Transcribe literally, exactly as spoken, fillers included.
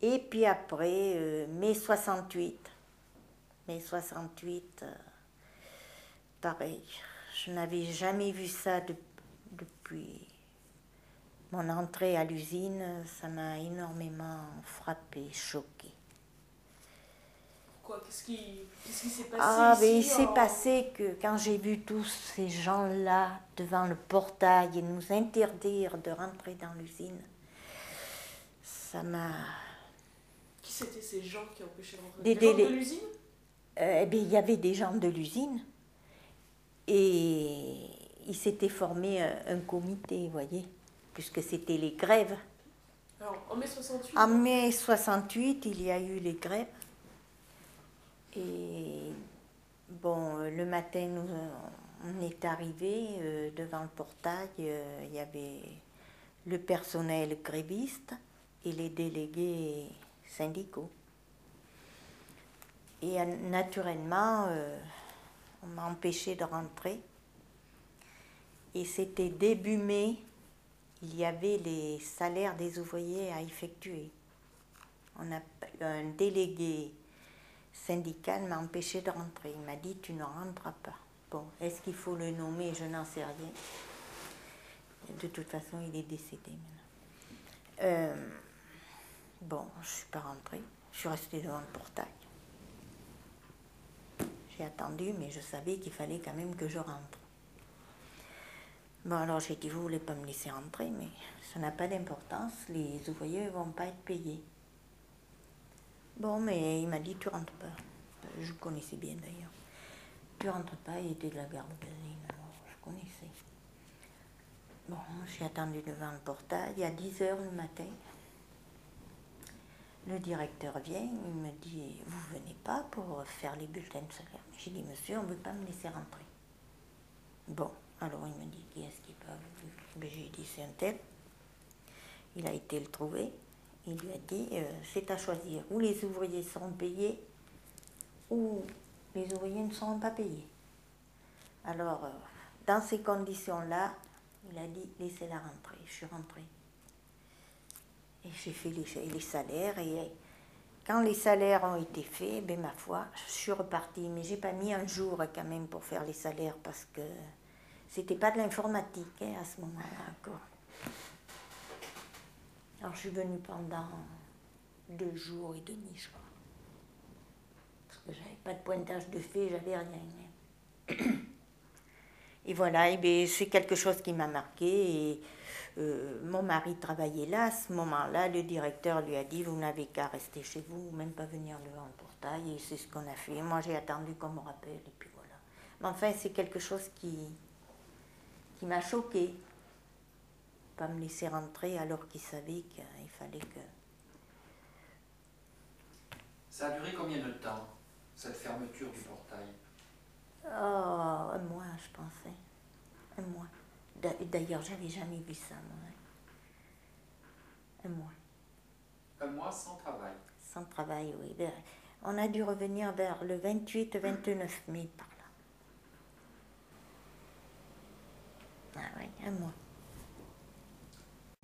Et puis après, euh, mai soixante-huit. mai soixante-huit, euh, pareil. Je n'avais jamais vu ça de, depuis mon entrée à l'usine. Ça m'a énormément frappé, choqué. Pourquoi? Qu'est-ce qui qu'est-ce qui s'est passé Ah, ici mais il s'est en... passé que quand j'ai vu tous ces gens-là devant le portail et nous interdire de rentrer dans l'usine, ça m'a... Qui c'étaient ces gens qui empêchaient de rentrer? Des Des gens délais. de l'usine? Euh, eh bien, il y avait des gens de l'usine et il s'était formé un, un comité, vous voyez, puisque c'était les grèves. Alors, en mai soixante-huit? En mai soixante-huit, il y a eu les grèves. Et bon, le matin, nous, on est arrivés euh, devant le portail. Euh, il y avait le personnel gréviste et les délégués syndicaux. Et euh, naturellement, euh, on m'a empêché de rentrer. Et c'était début mai, il y avait les salaires des ouvriers à effectuer. On a, un délégué syndical m'a empêché de rentrer. Il m'a dit, tu ne rentreras pas. Bon, est-ce qu'il faut le nommer? Je n'en sais rien. De toute façon, il est décédé maintenant. Euh, bon, je ne suis pas rentrée. Je suis restée devant le portail. J'ai attendu, mais je savais qu'il fallait quand même que je rentre. Bon, alors j'ai dit, vous ne voulez pas me laisser rentrer, mais ça n'a pas d'importance. Les ouvriers ne vont pas être payés. Bon, mais il m'a dit, tu rentres pas. Je le connaissais bien d'ailleurs. Tu rentres pas, il était de la gare de Gazine, alors je connaissais. Bon, j'ai attendu devant le portail, à dix heures le matin. Le directeur vient, il me dit, vous venez pas pour faire les bulletins de salaire? J'ai dit, monsieur, on ne veut pas me laisser rentrer. Bon, alors il me dit, qui est-ce qui peut? Ben, j'ai dit, c'est un tel. Il a été le trouver. Il lui a dit, euh, c'est à choisir. Ou les ouvriers seront payés, ou les ouvriers ne seront pas payés. Alors, euh, dans ces conditions-là, il a dit, laissez-la rentrer. Je suis rentrée. Et j'ai fait les, les salaires. Et quand les salaires ont été faits, ben, ma foi, je suis repartie. Mais j'ai pas mis un jour quand même pour faire les salaires parce que c'était pas de l'informatique hein, à ce moment-là encore. Alors, je suis venue pendant deux jours et demi, je crois. Parce que j'avais pas de pointage de fait, j'avais rien. Et voilà, et bien, c'est quelque chose qui m'a marqué. Et euh, mon mari travaillait là. À ce moment-là, le directeur lui a dit, vous n'avez qu'à rester chez vous, même pas venir devant le portail. Et c'est ce qu'on a fait. Moi, j'ai attendu qu'on me rappelle, et puis voilà. Mais enfin, c'est quelque chose qui, qui m'a choquée. Pas me laisser rentrer alors qu'il savait qu'il fallait que... Ça a duré combien de temps, cette fermeture du portail? Oh, un mois, je pensais. Un mois. D'ailleurs, j'avais jamais vu ça, moi. Un mois. Un mois sans travail? Sans travail, oui. On a dû revenir vers le vingt-huit vingt-neuf mai, par là. Ah oui, un mois.